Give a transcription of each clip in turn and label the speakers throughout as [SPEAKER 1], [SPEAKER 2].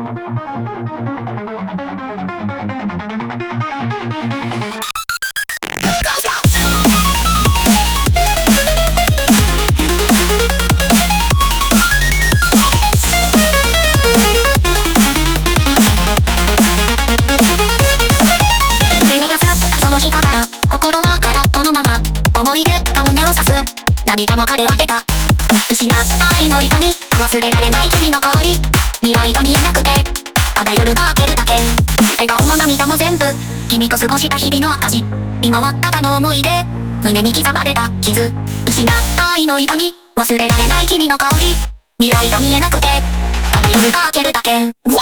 [SPEAKER 1] 思い出が胸を刺す涙も枯れ果てた失った愛の痛み忘れられない君の香り未来が見えなくてただ夜が明けるだけ笑顔も涙も全部君と過ごした日々の証今はただの思い出胸に刻まれた傷失った愛の痛み忘れられない君の香り未来が見えなくてただ夜が明けるだけうわ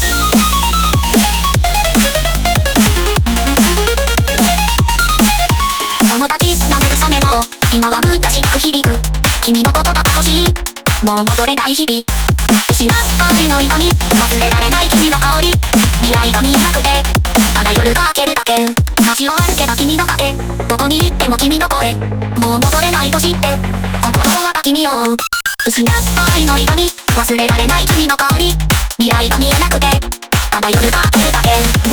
[SPEAKER 1] 友達舐めるサメも今は昔く響く君の言葉が欲しいもう戻れない日々失った愛の痛み忘れられない君の香り未来が見えなくてただ夜が明けるだけ街を歩けば君の影どこに行っても君の声もう戻れないと知って心は君を追う失った愛の痛み忘れられない君の香り未来が見えなくてただ夜が明けるだけ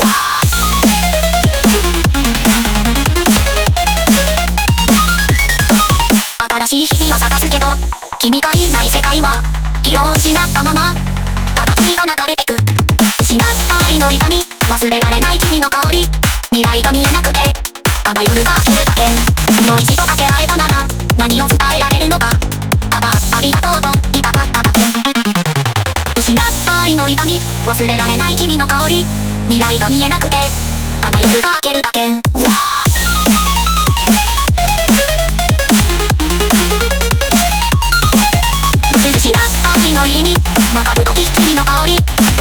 [SPEAKER 1] 新しい日々を探すけど君がいない世界は気を失ったままただ血が流れてく失った愛の痛み忘れられない君の香り未来が見えなくてただ夜が明けるだけもう一度だけ会えたなら何を伝えられるのかただありがとうと言いたかっただけ失った愛の痛み忘れられない君の香り未来が見えなくてただ夜が明けるだけ知らった愛の意味わかるとき君の香り